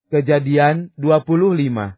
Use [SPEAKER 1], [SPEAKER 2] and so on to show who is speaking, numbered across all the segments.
[SPEAKER 1] Kejadian 25.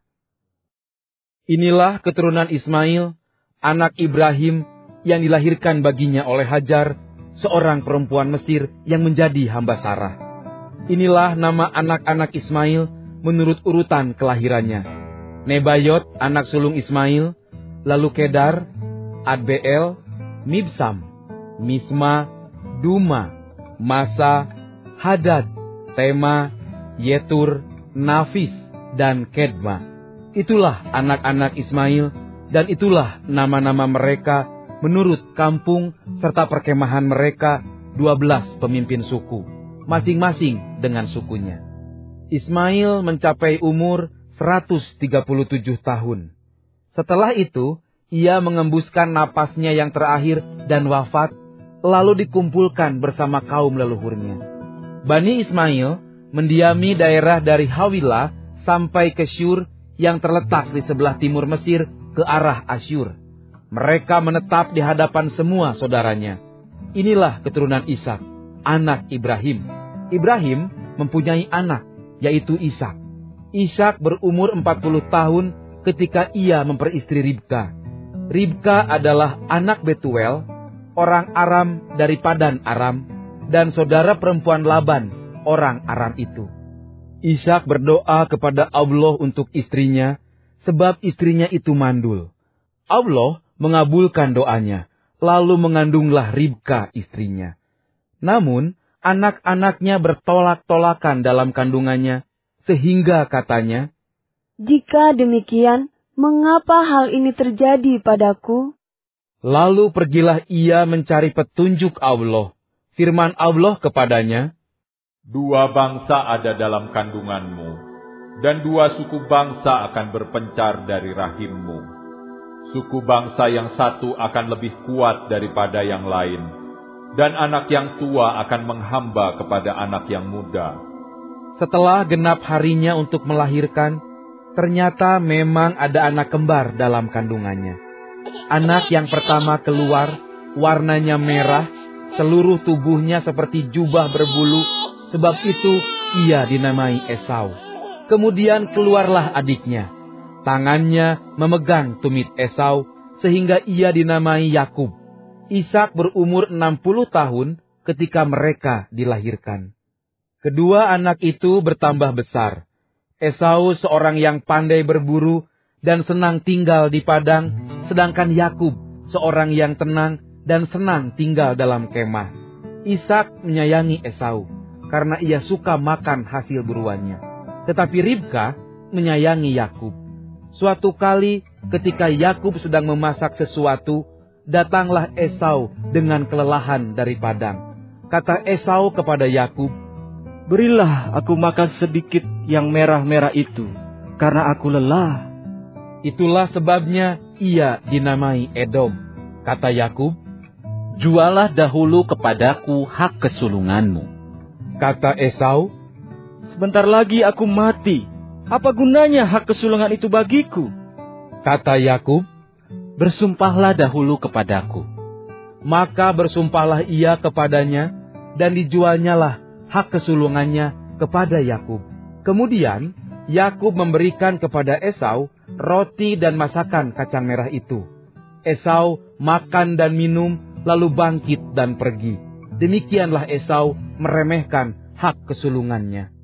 [SPEAKER 1] Inilah keturunan Ismail, anak Ibrahim, yang dilahirkan baginya oleh Hajar, seorang perempuan Mesir yang menjadi hamba Sarah. Inilah nama anak-anak Ismail menurut urutan kelahirannya. Nebayot, anak sulung Ismail, lalu Kedar, Adbeel, Mibsam, Misma, Duma, Masa, Hadad, Tema, Yetur, Nafis, dan Kedma. Itulah anak-anak Ismail, dan itulah nama-nama mereka menurut kampung serta perkemahan mereka, 12 pemimpin suku, masing-masing dengan sukunya. Ismail mencapai umur 137 tahun. Setelah itu, ia mengembuskan napasnya yang terakhir dan wafat, lalu dikumpulkan bersama kaum leluhurnya. Bani Ismail mendiami daerah dari Hawilah sampai ke Syur yang terletak di sebelah timur Mesir ke arah Asyur. Mereka menetap di hadapan semua saudaranya. Inilah keturunan Ishak, anak Ibrahim. Ibrahim mempunyai anak, yaitu Ishak. Ishak berumur 40 tahun ketika ia memperistri Ribka. Ribka adalah anak Betuel, orang Aram dari Padan Aram, dan saudara perempuan Laban, orang Aram itu. Ishak berdoa kepada Allah untuk istrinya, sebab istrinya itu mandul. Allah mengabulkan doanya, lalu mengandunglah Ribka istrinya. Namun, anak-anaknya bertolak-tolakan dalam kandungannya, sehingga katanya,
[SPEAKER 2] "Jika demikian, mengapa hal ini terjadi padaku?"
[SPEAKER 1] Lalu pergilah ia mencari petunjuk Allah. Firman Allah kepadanya,
[SPEAKER 3] 2 bangsa ada dalam kandunganmu, dan 2 suku bangsa akan berpencar dari rahimmu. Suku bangsa yang satu akan lebih kuat daripada yang lain, dan anak yang tua akan menghamba kepada anak yang muda.
[SPEAKER 1] Setelah genap harinya untuk melahirkan, ternyata memang ada anak kembar dalam kandungannya. Anak yang pertama keluar, warnanya merah, seluruh tubuhnya seperti jubah berbulu, sebab itu ia dinamai Esau. Kemudian keluarlah adiknya. Tangannya memegang tumit Esau, sehingga ia dinamai Yakub. Ishak berumur 60 tahun ketika mereka dilahirkan. Kedua anak itu bertambah besar. Esau seorang yang pandai berburu dan senang tinggal di padang, sedangkan Yakub seorang yang tenang dan senang tinggal dalam kemah. Ishak menyayangi Esau karena ia suka makan hasil buruannya. Tetapi Ribka menyayangi Yakub. Suatu kali ketika Yakub sedang memasak sesuatu, datanglah Esau dengan kelelahan dari padang. Kata Esau kepada Yakub,
[SPEAKER 4] "Berilah aku makan sedikit yang merah-merah itu, karena aku lelah."
[SPEAKER 1] Itulah sebabnya ia dinamai Edom. Kata Yakub,
[SPEAKER 5] "Jualah dahulu kepadaku hak kesulunganmu."
[SPEAKER 1] Kata Esau,
[SPEAKER 4] "Sebentar lagi aku mati. Apa gunanya hak kesulungan itu bagiku?"
[SPEAKER 1] Kata Yakub,
[SPEAKER 5] "Bersumpahlah dahulu kepadaku."
[SPEAKER 1] Maka bersumpahlah ia kepadanya, dan dijualnyalah hak kesulungannya kepada Yakub. Kemudian Yakub memberikan kepada Esau roti dan masakan kacang merah itu. Esau makan dan minum, lalu bangkit dan pergi. Demikianlah Esau meremehkan hak kesulungannya.